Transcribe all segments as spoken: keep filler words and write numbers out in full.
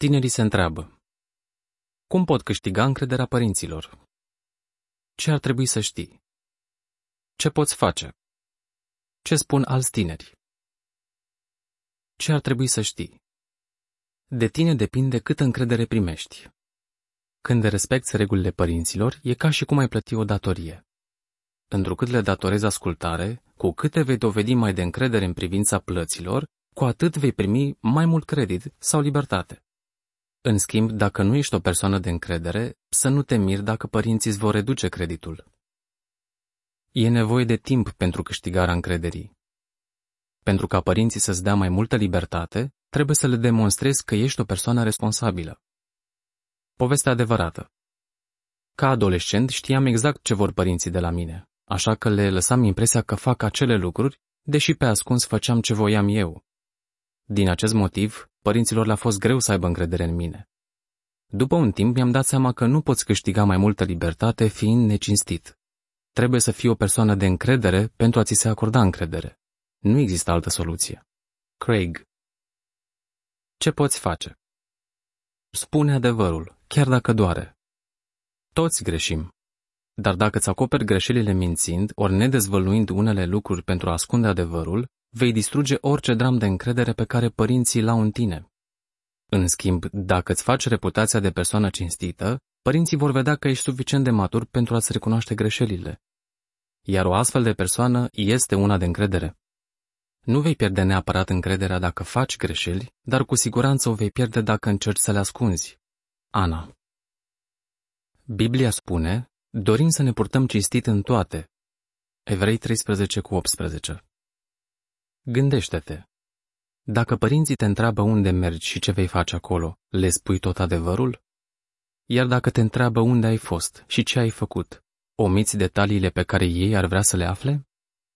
Tinerii se întreabă: cum pot câștiga încrederea părinților? Ce ar trebui să știi? Ce poți face? Ce spun alți tineri? Ce ar trebui să știi? De tine depinde câtă încredere primești. Când respecti regulile părinților, e ca și cum ai plăti o datorie. Întrucât le datorezi ascultare, cu cât te vei dovedi mai de încredere în privința plăților, cu atât vei primi mai mult credit sau libertate. În schimb, dacă nu ești o persoană de încredere, să nu te miri dacă părinții îți vor reduce creditul. E nevoie de timp pentru câștigarea încrederii. Pentru ca părinții să-ți dea mai multă libertate, trebuie să le demonstrezi că ești o persoană responsabilă. Poveste adevărată. Ca adolescent știam exact ce vor părinții de la mine, așa că le lăsam impresia că fac acele lucruri, deși pe ascuns făceam ce voiam eu. Din acest motiv, părinților le-a fost greu să aibă încredere în mine. După un timp mi-am dat seama că nu poți câștiga mai multă libertate fiind necinstit. Trebuie să fii o persoană de încredere pentru a ți se acorda încredere. Nu există altă soluție. Craig. Ce poți face? Spune adevărul, chiar dacă doare. Toți greșim. Dar dacă îți acoperi greșelile mințind, ori nedezvăluind unele lucruri pentru a ascunde adevărul, vei distruge orice dram de încredere pe care părinții l-au în tine. În schimb, dacă îți faci reputația de persoană cinstită, părinții vor vedea că ești suficient de matur pentru a-ți recunoaște greșelile. Iar o astfel de persoană este una de încredere. Nu vei pierde neapărat încrederea dacă faci greșeli, dar cu siguranță o vei pierde dacă încerci să le ascunzi. Ana. Biblia spune: dorim să ne purtăm cinstit în toate. Evrei treisprezece cu optsprezece. Gândește-te. Dacă părinții te întreabă unde mergi și ce vei face acolo, le spui tot adevărul? Iar dacă te întreabă unde ai fost și ce ai făcut, omiți detaliile pe care ei ar vrea să le afle?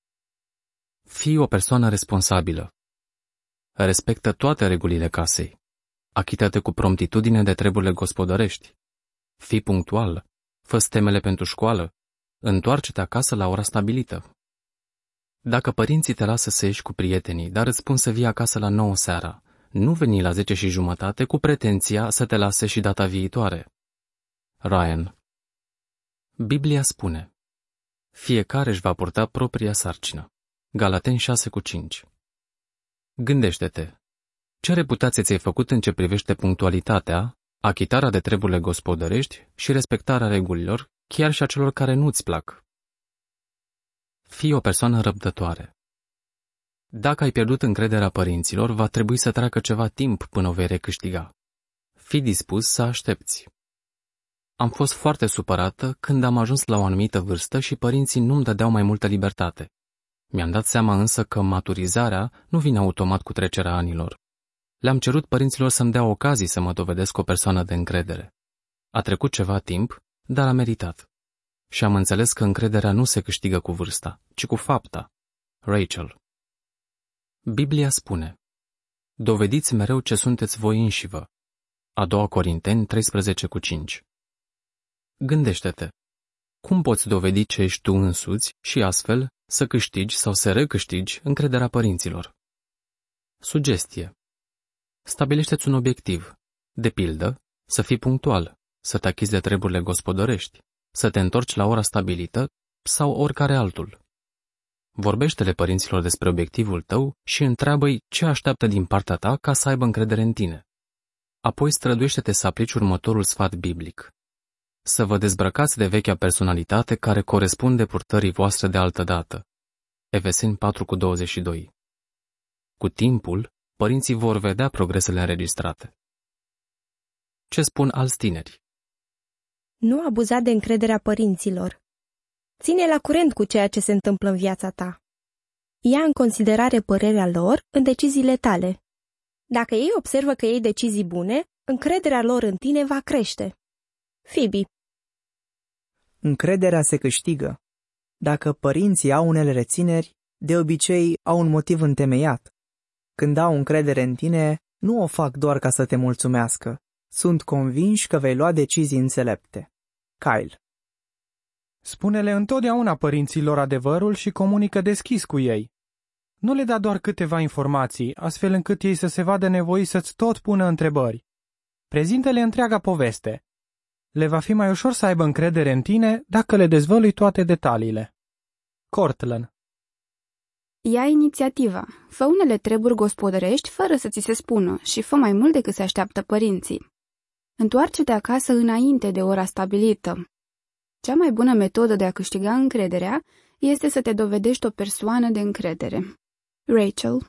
Fii o persoană responsabilă. Respectă toate regulile casei. Achită-te cu promptitudine de treburile gospodărești. Fii punctual. Fă-ți temele pentru școală. Întoarce-te acasă la ora stabilită. Dacă părinții te lasă să ieși cu prietenii, dar îți spun să vii acasă la nouă seara, nu veni la zece și jumătate cu pretenția să te lase și data viitoare. Ryan. Biblia spune: fiecare își va purta propria sarcină. Galateni șase cu cinci. Gândește-te. Ce reputație ți-ai făcut în ce privește punctualitatea, achitarea de treburile gospodărești și respectarea regulilor, chiar și a celor care nu-ți plac? Fii o persoană răbdătoare. Dacă ai pierdut încrederea părinților, va trebui să treacă ceva timp până o vei recâștiga. Fii dispus să aștepți. Am fost foarte supărată când am ajuns la o anumită vârstă și părinții nu-mi dădeau mai multă libertate. Mi-am dat seama însă că maturizarea nu vine automat cu trecerea anilor. Le-am cerut părinților să-mi dea ocazii să mă dovedesc o persoană de încredere. A trecut ceva timp, dar a meritat. Și am înțeles că încrederea nu se câștigă cu vârsta, ci cu fapta. Rachel. Biblia spune: dovediți mereu ce sunteți voi înșivă. A doua Corinteni treisprezece cu cinci. Gândește-te. Cum poți dovedi ce ești tu însuți și astfel să câștigi sau să recâștigi încrederea părinților? Sugestie. Stabilește-ți un obiectiv. De pildă, să fii punctual, să te achizi de treburile gospodărești, să te întorci la ora stabilită sau oricare altul. Vorbește-le părinților despre obiectivul tău și întreabă-i ce așteaptă din partea ta ca să aibă încredere în tine. Apoi străduiește-te să aplici următorul sfat biblic: să vă dezbrăcați de vechea personalitate care corespunde purtării voastre de altădată. Efeseni patru cu douăzeci și doi. Cu timpul, părinții vor vedea progresele înregistrate. Ce spun alți tineri? Nu abuza de încrederea părinților. Ține la curent cu ceea ce se întâmplă în viața ta. Ia în considerare părerea lor în deciziile tale. Dacă ei observă că iei decizii bune, încrederea lor în tine va crește. Phoebe. Încrederea se câștigă. Dacă părinții au unele rețineri, de obicei au un motiv întemeiat. Când au încredere în tine, nu o fac doar ca să te mulțumească. Sunt convinși că vei lua decizii înțelepte. Kyle. Spune-le întotdeauna părinților adevărul și comunică deschis cu ei. Nu le da doar câteva informații, astfel încât ei să se vadă nevoiți să-ți tot pună întrebări. Prezintă-le întreaga poveste. Le va fi mai ușor să aibă încredere în tine dacă le dezvălui toate detaliile. Cortland. Ia inițiativa. Fă unele treburi gospodărești fără să ți se spună și fă mai mult decât se așteaptă părinții. Întoarce-te acasă înainte de ora stabilită. Cea mai bună metodă de a câștiga încrederea este să te dovedești o persoană de încredere. Rachel.